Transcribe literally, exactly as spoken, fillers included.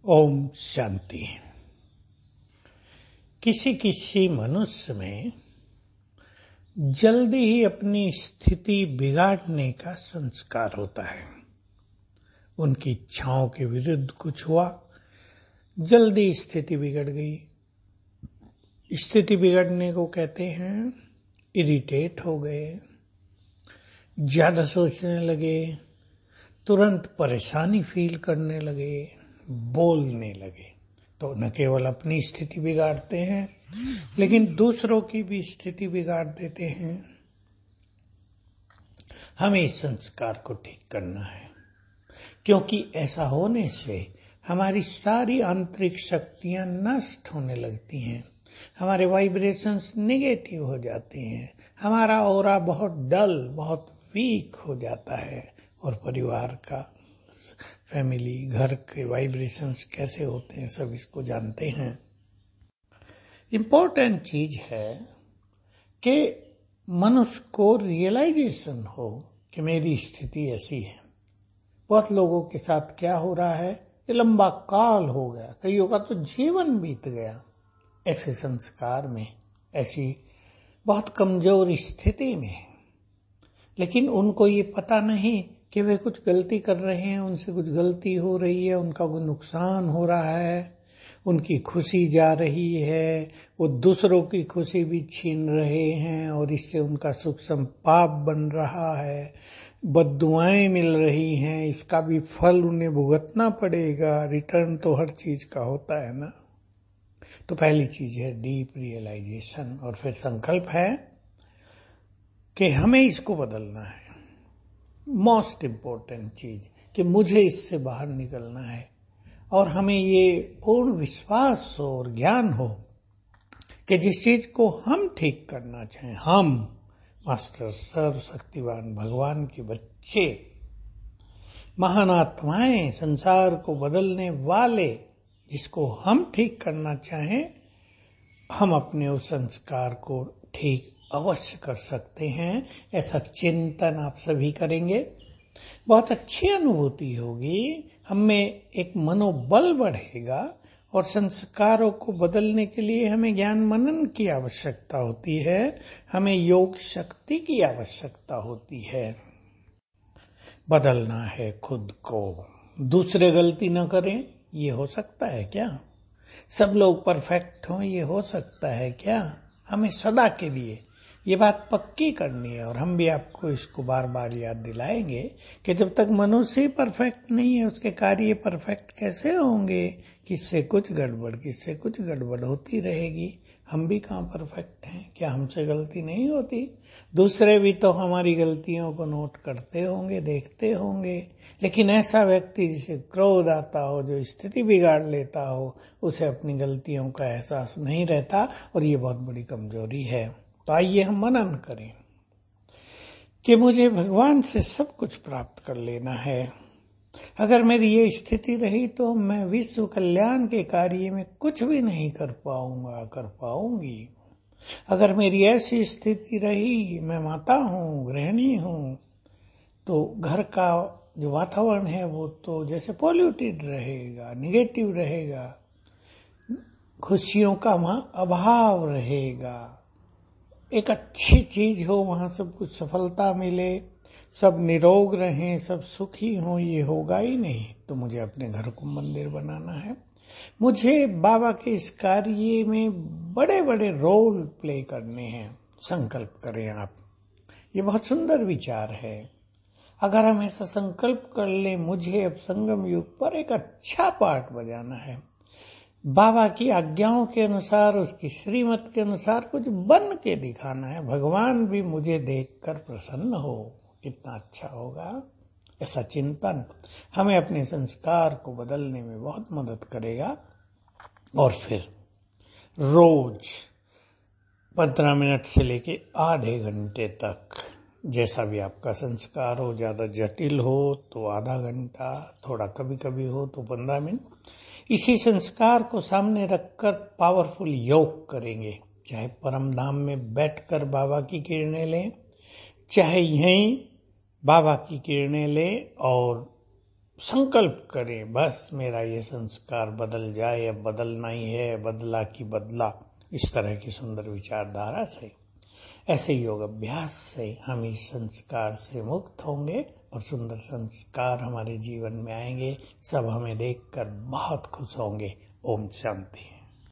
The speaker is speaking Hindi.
ओम शांति। किसी किसी मनुष्य में जल्दी ही अपनी स्थिति बिगाड़ने का संस्कार होता है। उनकी इच्छाओं के विरुद्ध कुछ हुआ, जल्दी स्थिति बिगड़ गई। स्थिति बिगड़ने को कहते हैं इरिटेट हो गए, ज्यादा सोचने लगे, तुरंत परेशानी फील करने लगे, बोलने लगे। तो न केवल अपनी स्थिति बिगाड़ते हैं लेकिन दूसरों की भी स्थिति बिगाड़ देते हैं। हमें इस संस्कार को ठीक करना है, क्योंकि ऐसा होने से हमारी सारी आंतरिक शक्तियां नष्ट होने लगती हैं, हमारे वाइब्रेशंस नेगेटिव हो जाते हैं, हमारा ऑरा बहुत डल, बहुत वीक हो जाता है और परिवार का, फैमिली, घर के वाइब्रेशंस कैसे होते हैं सब इसको जानते हैं। इम्पोर्टेंट चीज है कि मनुष्य को रियलाइजेशन हो कि मेरी स्थिति ऐसी है। बहुत लोगों के साथ क्या हो रहा है, ये लंबा काल हो गया, कईयों का तो जीवन बीत गया ऐसे संस्कार में, ऐसी बहुत कमजोर स्थिति में, लेकिन उनको ये पता नहीं कि वे कुछ गलती कर रहे हैं, उनसे कुछ गलती हो रही है, उनका कोई नुकसान हो रहा है, उनकी खुशी जा रही है, वो दूसरों की खुशी भी छीन रहे हैं और इससे उनका सुख संपाप बन रहा है, बद्दुआएं मिल रही हैं, इसका भी फल उन्हें भुगतना पड़ेगा। रिटर्न तो हर चीज का होता है ना। तो पहली चीज है डीप रियलाइजेशन, और फिर संकल्प है कि हमें इसको बदलना है। मोस्ट इम्पोर्टेंट चीज कि मुझे इससे बाहर निकलना है, और हमें ये पूर्ण विश्वास हो और ज्ञान हो कि जिस चीज को हम ठीक करना चाहें, हम मास्टर सर्वशक्तिवान भगवान के बच्चे, महान आत्माएं, संसार को बदलने वाले, जिसको हम ठीक करना चाहें, हम अपने उस संस्कार को ठीक अवश्य कर सकते हैं। ऐसा चिंतन आप सभी करेंगे, बहुत अच्छी अनुभूति होगी, हमें एक मनोबल बढ़ेगा, और संस्कारों को बदलने के लिए हमें ज्ञान मनन की आवश्यकता होती है, हमें योग शक्ति की आवश्यकता होती है। बदलना है खुद को, दूसरे गलती न करें, ये हो सकता है क्या? सब लोग परफेक्ट हों, ये हो सकता है क्या? हमें सदा के लिए ये बात पक्की करनी है, और हम भी आपको इसको बार बार याद दिलाएंगे कि जब तक मनुष्य ही परफेक्ट नहीं है, उसके कार्य परफेक्ट कैसे होंगे? किससे कुछ गड़बड़, किससे कुछ गड़बड़ होती रहेगी। हम भी कहाँ परफेक्ट हैं? क्या हमसे गलती नहीं होती? दूसरे भी तो हमारी गलतियों को नोट करते होंगे, देखते होंगे, लेकिन ऐसा व्यक्ति जिसे क्रोध आता हो, जो स्थिति बिगाड़ लेता हो, उसे अपनी गलतियों का एहसास नहीं रहता, और ये बहुत बड़ी कमजोरी है। तो आइए हम मनन करें कि मुझे भगवान से सब कुछ प्राप्त कर लेना है। अगर मेरी ये स्थिति रही तो मैं विश्व कल्याण के कार्य में कुछ भी नहीं कर पाऊंगा, कर पाऊंगी। अगर मेरी ऐसी स्थिति रही, मैं माता हूँ, गृहिणी हूँ, तो घर का जो वातावरण है वो तो जैसे पॉल्यूटेड रहेगा, निगेटिव रहेगा, खुशियों का वहाँ अभाव रहेगा। एक अच्छी चीज हो, वहां सब कुछ सफलता मिले, सब निरोग रहें, सब सुखी हों, ये होगा ही नहीं। तो मुझे अपने घर को मंदिर बनाना है, मुझे बाबा के इस कार्य में बड़े बड़े रोल प्ले करने हैं। संकल्प करें आप, ये बहुत सुंदर विचार है। अगर हम ऐसा संकल्प कर ले, मुझे अब संगम युग पर एक अच्छा पार्ट बजाना है, बाबा की आज्ञाओं के अनुसार, उसकी श्रीमत के अनुसार कुछ बन के दिखाना है, भगवान भी मुझे देखकर प्रसन्न हो, कितना अच्छा होगा। ऐसा चिंतन हमें अपने संस्कार को बदलने में बहुत मदद करेगा। और फिर रोज पंद्रह मिनट से लेके आधे घंटे तक, जैसा भी आपका संस्कार हो, ज्यादा जटिल हो तो आधा घंटा, थोड़ा कभी कभी हो तो पंद्रह मिनट, इसी संस्कार को सामने रखकर पावरफुल योग करेंगे। चाहे परम धाम में बैठकर बाबा की किरणें लें, चाहे यहीं बाबा की किरणें लें और संकल्प करें, बस मेरा ये संस्कार बदल जाए, अब बदलना ही है, बदला की बदला, इस तरह की सुंदर विचारधारा से, ऐसे योग अभ्यास से हम इस संस्कार से मुक्त होंगे और सुंदर संस्कार हमारे जीवन में आएंगे। सब हमें देखकर बहुत खुश होंगे। ओम शांति।